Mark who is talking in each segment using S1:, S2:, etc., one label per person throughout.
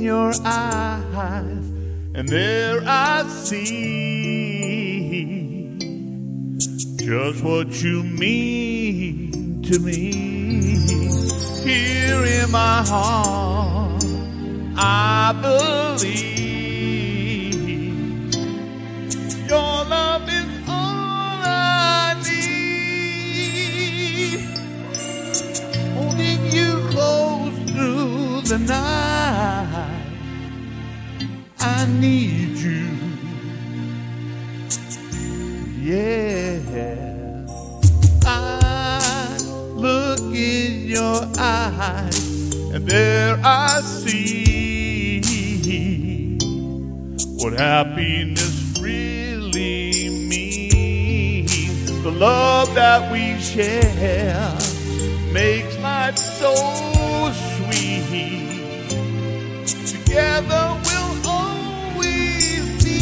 S1: your eyes, and there I see just what you mean to me. Here in my heart, I believe your love is all I need. Holding you close through the night, I need you. Yeah, I look in your eyes, and there I see what happiness really means. The love that we share makes life so sweet. Together we'll always be.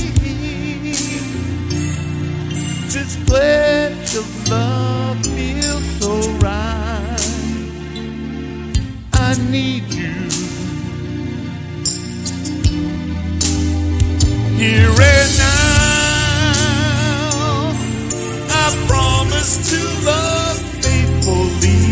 S1: This pledge of love feels so right. I need you. Here and now, I promise to love faithfully.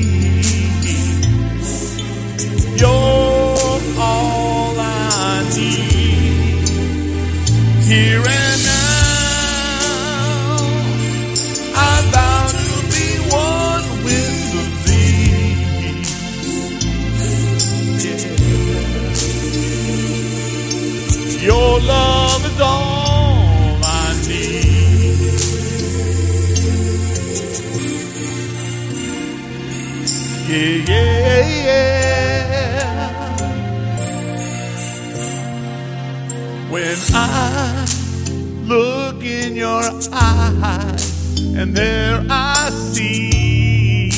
S1: You're all I need. Here and now, I vow to be one with the thee. Yeah. Your love is all I need. Yeah, yeah, yeah. When I look in your eyes, and there I see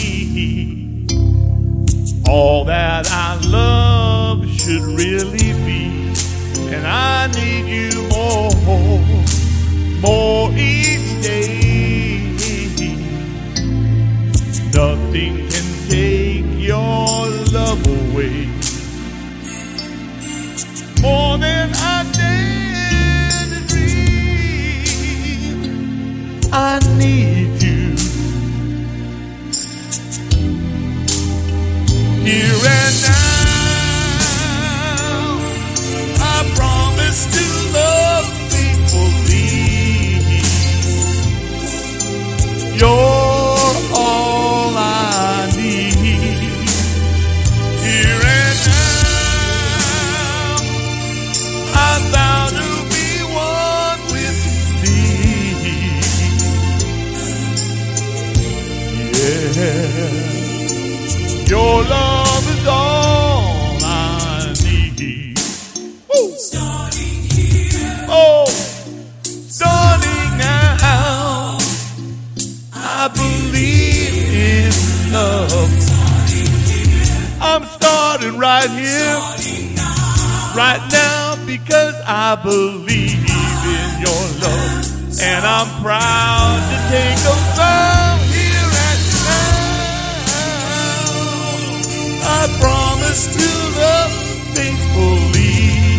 S1: all that I love should really be. And I need you more each day. Nothing can take your love away more than I dare to dream. I need you here and now. I promise to love faithfully. You're all I need. Here and now, I vow to be one with thee. Yeah, your love is all I need. Woo.
S2: Starting here,
S1: Oh, starting now, I believe in love. I'm starting right here, right now, because I believe in your love. And I'm proud to take a vow here and now. I promise to love faithfully.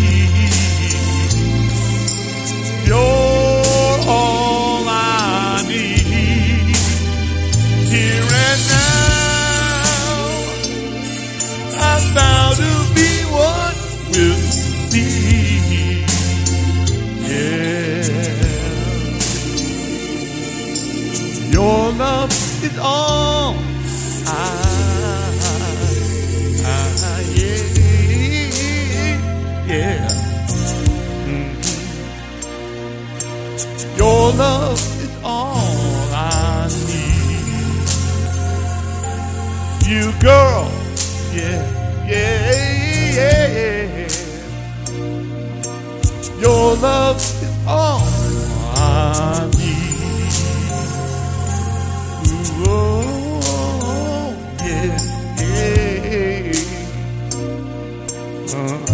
S1: You're all I need. Here and now, I vow to be one with thee. Yeah, your love is all yeah. Your love is all I need. You girl, yeah, yeah, yeah. Your love is all I need. Ooh, oh, yeah, yeah.